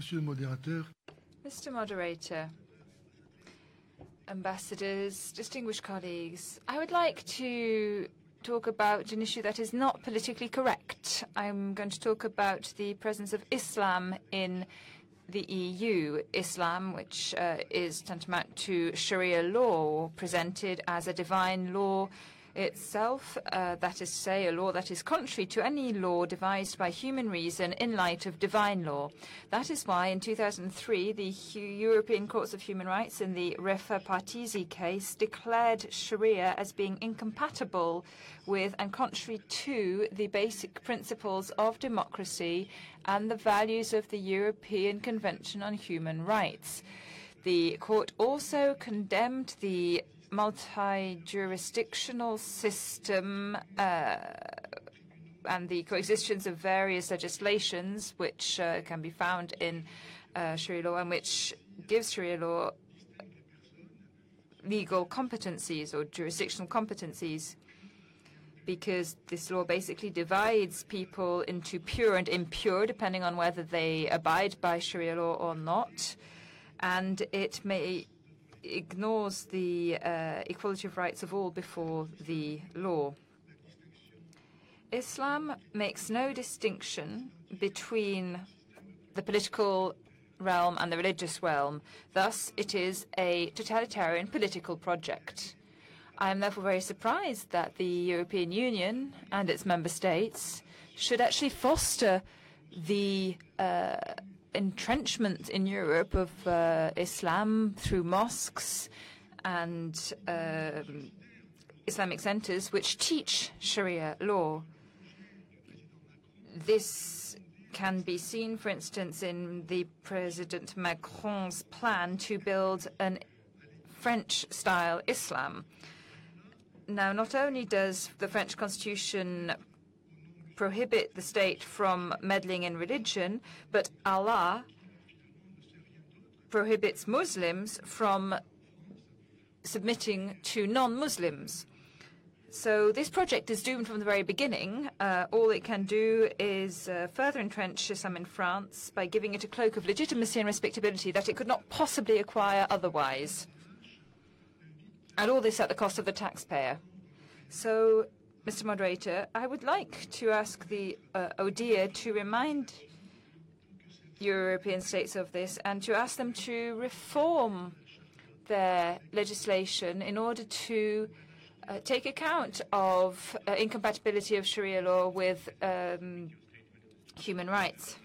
Monsieur le Modérateur. Mr. Moderator, ambassadors, distinguished colleagues, I would like to talk about an issue that is not politically correct. I'm going to talk about the presence of Islam in the EU. Islam, which is tantamount to Sharia law, presented as a divine law itself, that is to say, a law that is contrary to any law devised by human reason in light of divine law. That is why in 2003 the European Courts of Human Rights in the Refa Partisi case declared Sharia as being incompatible with and contrary to the basic principles of democracy and the values of the European Convention on Human Rights. The court also condemned the multi-jurisdictional system and the coexistence of various legislations which can be found in Sharia law and which gives Sharia law legal competencies or jurisdictional competencies, because this law basically divides people into pure and impure depending on whether they abide by Sharia law or not, and it ignores the equality of rights of all before the law. Islam makes no distinction between the political realm and the religious realm. Thus, it is a totalitarian political project. I am therefore very surprised that the European Union and its member states should actually foster the entrenchment in Europe of Islam through mosques and Islamic centers which teach Sharia law. This can be seen, for instance, in the President Macron's plan to build an French-style Islam. Now, not only does the French Constitution prohibit the state from meddling in religion, but Allah prohibits Muslims from submitting to non-Muslims. So this project is doomed from the very beginning. All it can do is further entrench Islam in France by giving it a cloak of legitimacy and respectability that it could not possibly acquire otherwise. And all this at the cost of the taxpayer. So, Mr. Moderator, I would like to ask the ODIHR to remind European states of this and to ask them to reform their legislation in order to take account of incompatibility of Sharia law with human rights.